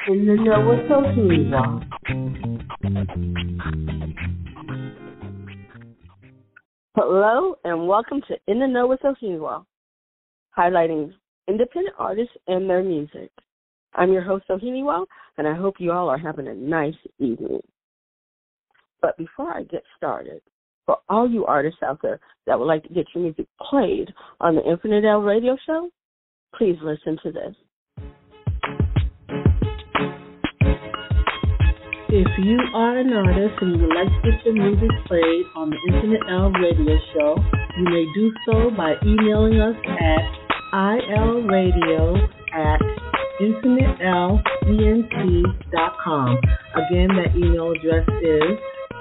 In the know with Sohiniwa. Hello and welcome to In the Know with Sohiniwa, highlighting independent artists and their music. I'm your host Sohiniwa, and I hope you all are having a nice evening. But before I get started, for all you artists out there that would like to get your music played on the Infinite L radio show, please listen to this. If you are an artist and you would like to get your music played on the Infinite L radio show, you may do so by emailing us at ilradio@infinitelent.com. Again, that email address is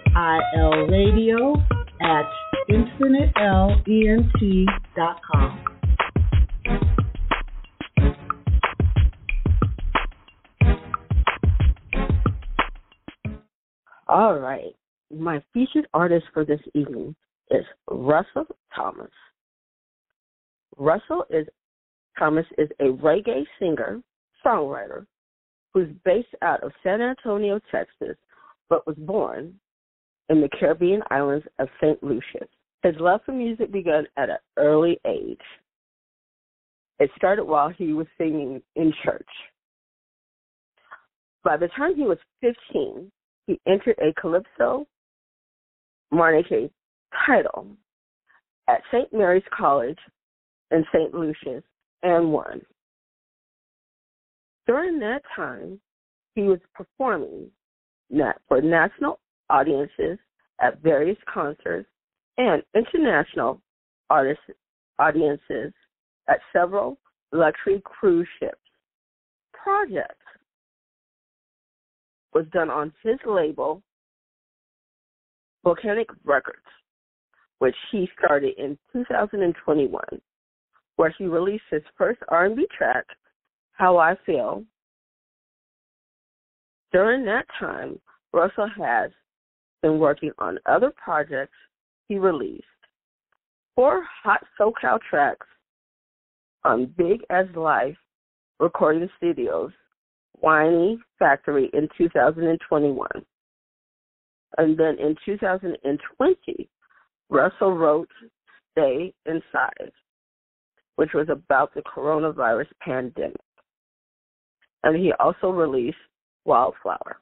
ilradio@infinitelent.com. All right. My featured artist for this evening is Russell Thomas. Russell Thomas is a reggae singer, songwriter, who's based out of San Antonio, Texas, but was born in the Caribbean islands of St. Lucia. His love for music began at an early age. It started while he was singing in church. By the time he was 15, he entered a Calypso Marnake title at St. Mary's College in St. Lucia and won. During that time, he was performing for national audiences at various concerts and international audiences at several luxury cruise ships. Projects was done on his label, Volcanic Records, which he started in 2021, where he released his first R&B track, How I Feel. During that time, Russell has been working on other projects. He released 4 hot SoCal tracks on Big as Life Recording Studios, Whiny Factory in 2021. And then in 2020, Russell wrote Stay Inside, which was about the coronavirus pandemic. And he also released Wildflower.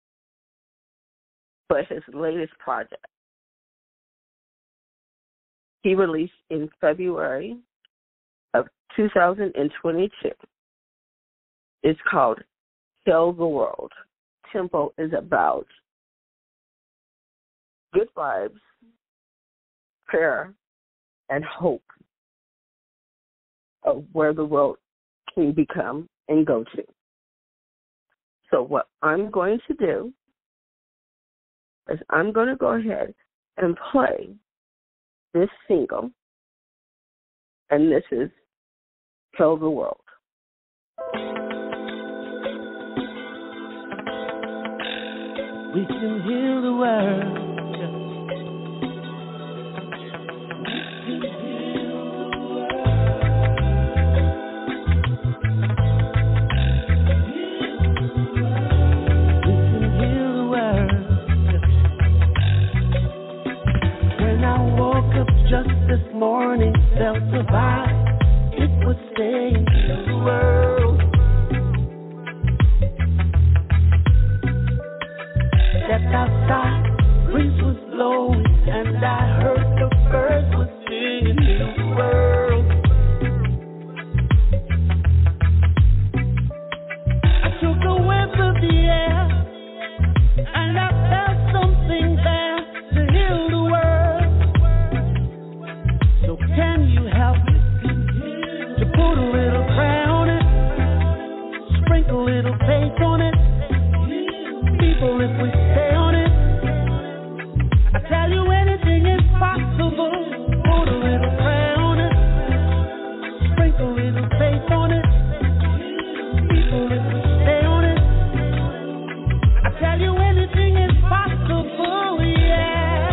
But his latest project, he released in February of 2022, is called Tell the World. Tempo is about good vibes, prayer, and hope of where the world can become and go to. So what I'm going to do is I'm going to go ahead and play this single, and this is Tell the World. We can heal the world. We can heal the world. When I woke up just this morning, felt the vibe. It would say, heal the world. Stepped outside, breeze was blowing, and I heard the birds were singing to the world. I took a whiff of the air, and I felt something there to heal the world. So can you help me to put a little prayer on it, sprinkle a little faith on it? People, if we stay on it, I tell you anything is possible. Put a little prayer on it, sprinkle a little faith on it. People, if we stay on it, I tell you anything is possible, yeah.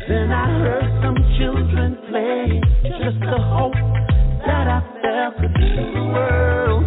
Then I heard some children play, just the hope that I felt could heal the world.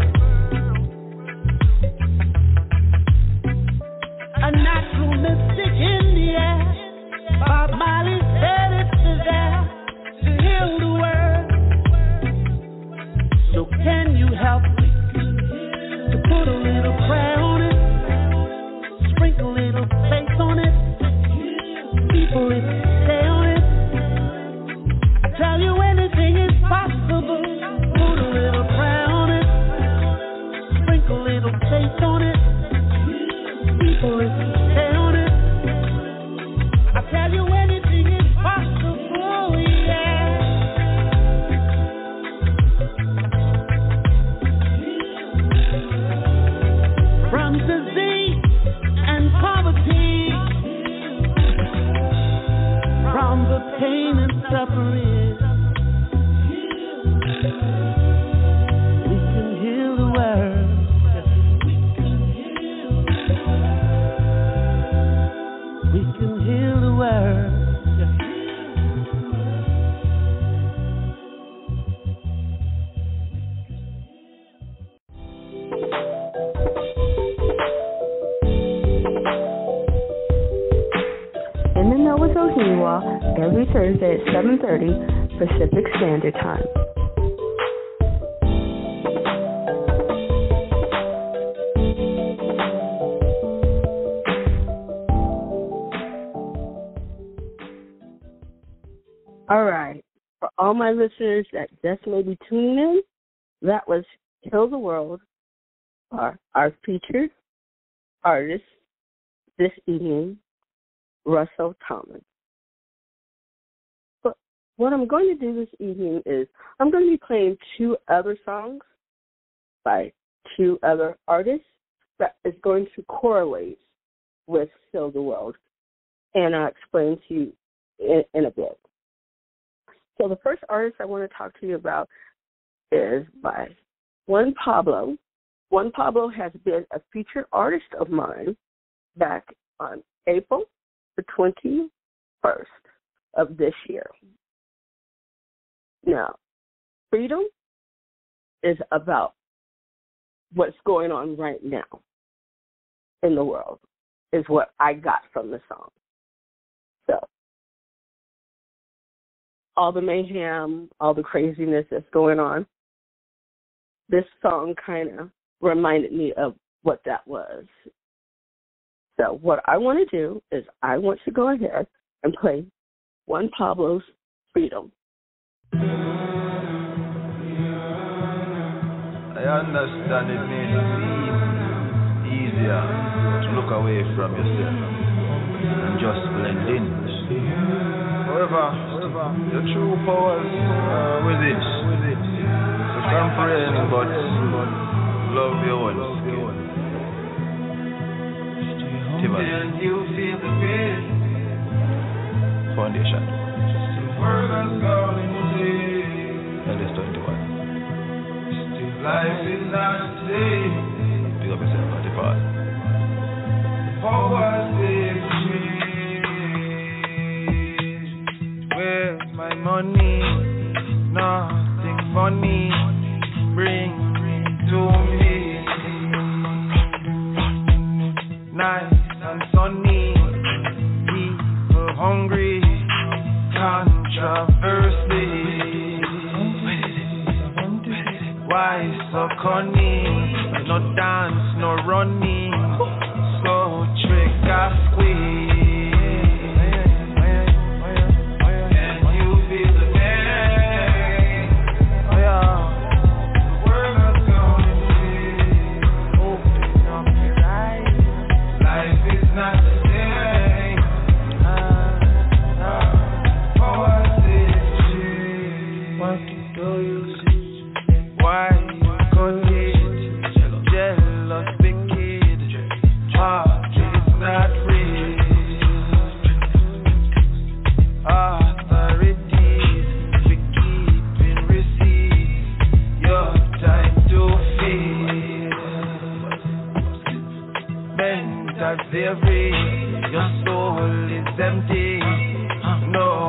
A natural mystic in the air, Bob Marley said it's there to heal the world. So can you help me to put a little prayer on it, sprinkle a little faith on it, people it stay on it. I tell you anything is possible. Put a little prayer on it, sprinkle a little faith on it, people it stay on it. I tell you anything is possible, yeah. From disease and poverty, from the pain and suffering, we can heal the world. We can heal the world. In the Know with Ohiniwa, every Thursday at 7:30 Pacific Standard Time. All right. For all my listeners that just may be tuning in, that was Heal the World, our featured artist this evening, Russell Thomas. But what I'm going to do this evening is I'm going to be playing two other songs by two other artists that is going to correlate with Heal the World, and I'll explain to you in a bit. So the first artist I want to talk to you about is by Juan Pablo. Juan Pablo has been a featured artist of mine back on April the 21st of this year. Now, freedom is about what's going on right now in the world, is what I got from the song. So, all the mayhem, all the craziness that's going on, this song kind of reminded me of what that was. So what I want to do is I want to go ahead and play Juan Pablo's Freedom. I understand it may seem easier to look away from yourself and just blend in. However, the true powers are within. So comprehend but love your own skin. Can you feel the pain? Foundation. Eldest 21. Life is not the same. Pick up yourself at the part. Powers they've changed. Where's my money? Nothing funny. Bring to me. Nice and sunny. People hungry. Controversy. Why so corny? No dance, no running. So trick or squeeze. Can you feel the pain? Oh yeah. The world is going to open up your eyes. Life is not the same. Powers is change. What do you see? Why could it? Jealous, wicked. Heart is not real. Authorities, we keep in receipt. Your time to feel. Mental slavery, your soul is empty. No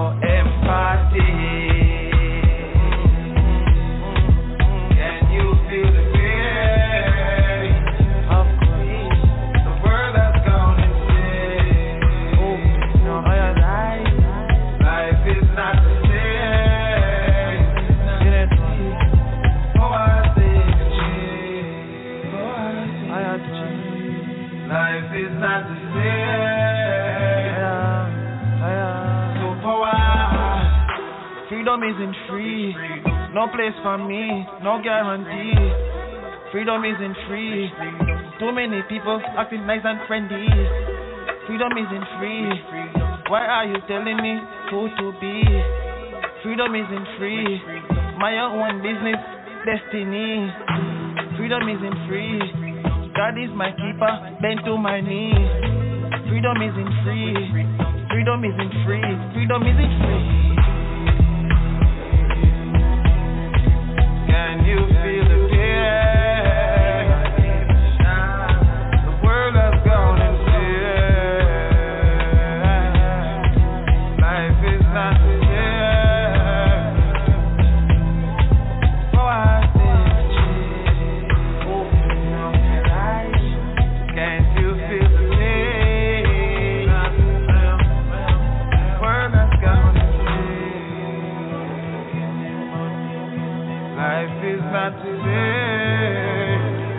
Freedom isn't free. No place for me, no guarantee. Freedom isn't free. Too many people acting nice and friendly. Freedom isn't free. Why are you telling me who to be? Freedom isn't free. My own business, destiny. Freedom isn't free. God is my keeper, bend to my knees. Freedom isn't free. Freedom isn't free. Freedom isn't free. Can you feel the fear? The world has gone in fear. Life is not fair. Oh, I said, open up your eyes. Can't you feel the change? The world has gone in fear. Life is not today.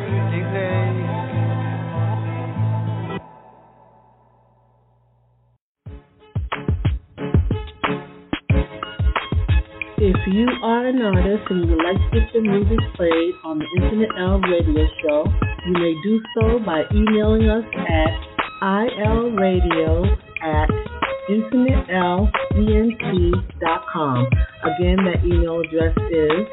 If you are an artist and you would like to get your music played on the Infinite L Radio Show, you may do so by emailing us at ilradio@infinitelent.com. Again, that email address is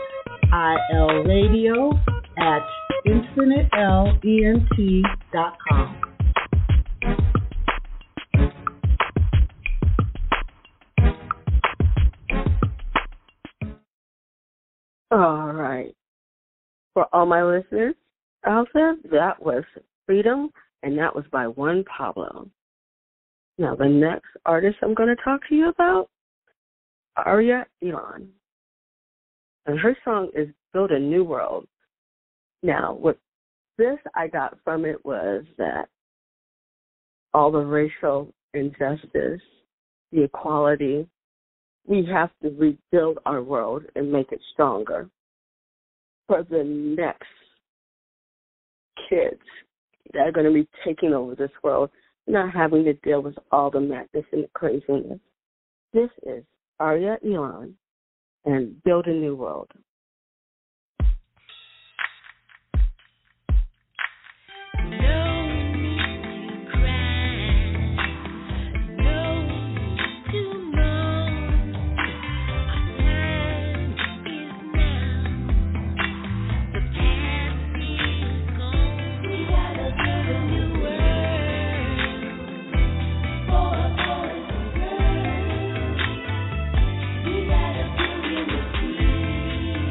ilradio@infinitelent.com. All right. For all my listeners out there, that was Freedom, and that was by Juan Pablo. Now, the next artist I'm going to talk to you about, Aria Elon. And her song is Build a New World. Now, what this I got from it was that all the racial injustice, the equality, we have to rebuild our world and make it stronger for the next kids that are going to be taking over this world, not having to deal with all the madness and the craziness. This is Aria Elon and Build a New World. We gotta build a new world.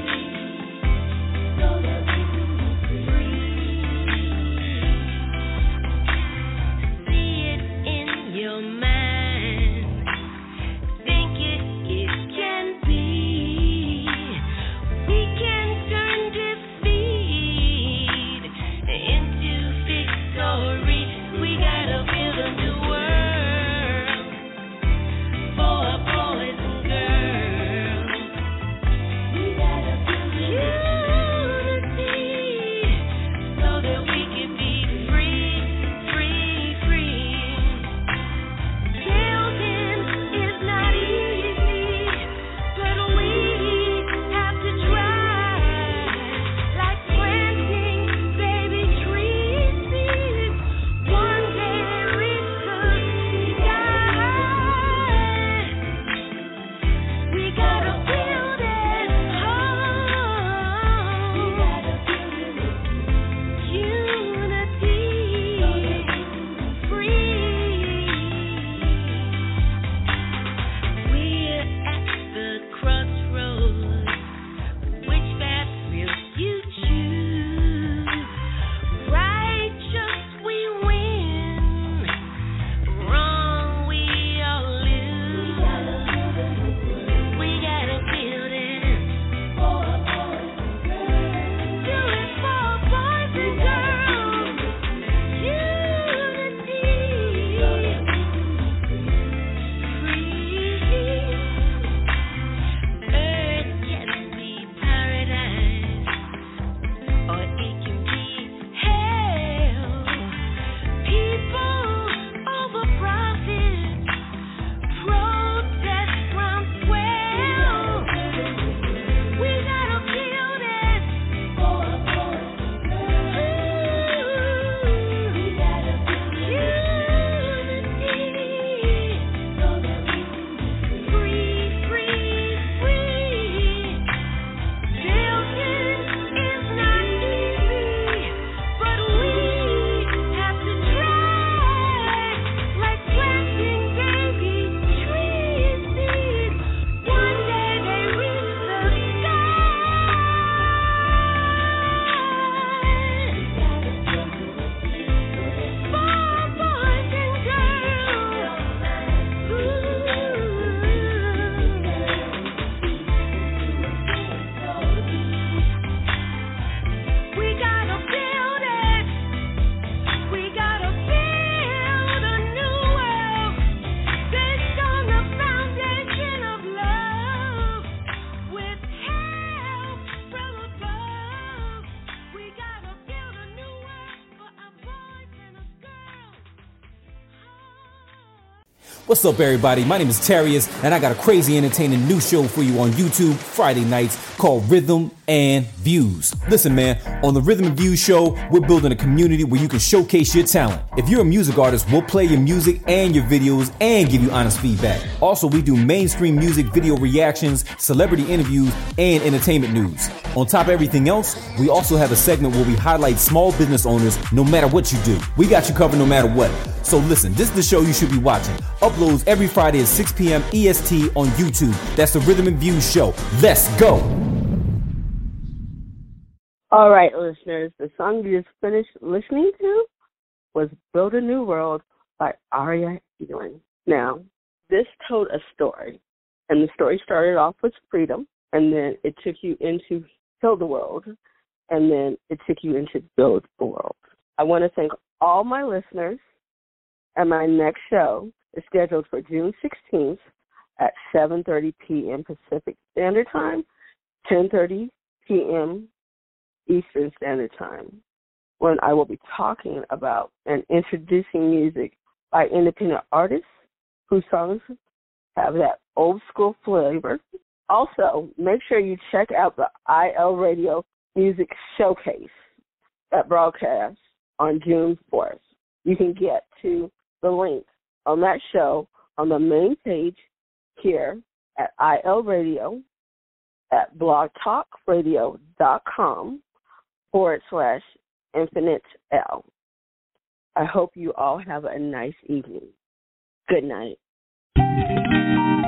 What's up, everybody? My name is Terrius, and I got a crazy entertaining new show for you on YouTube Friday nights called Rhythm and Views. Listen, man, on the Rhythm and Views show, we're building a community where you can showcase your talent. If you're a music artist, we'll play your music and your videos and give you honest feedback. Also, we do mainstream music video reactions, celebrity interviews, and entertainment news. On top of everything else, we also have a segment where we highlight small business owners no matter what you do. We got you covered no matter what. So listen, this is the show you should be watching. Uploads every Friday at 6 p.m. EST on YouTube. That's the Rhythm and Views show. Let's go. All right, listeners, the song you just finished listening to was Build a New World by Aria Ewan. Now, this told a story, and the story started off with freedom, and then it took you into Heal the World, and then it took you into Build the World. I want to thank all my listeners, and my next show is scheduled for June 16th at 7:30 p.m. Pacific Standard Time, 10:30 p.m. Eastern Standard Time, when I will be talking about and introducing music by independent artists whose songs have that old school flavor. Also, make sure you check out the IL Radio Music Showcase that broadcasts on June 4th. You can get to the link on that show on the main page here at IL Radio at blogtalkradio.com/Infinite L. I hope you all have a nice evening. Good night.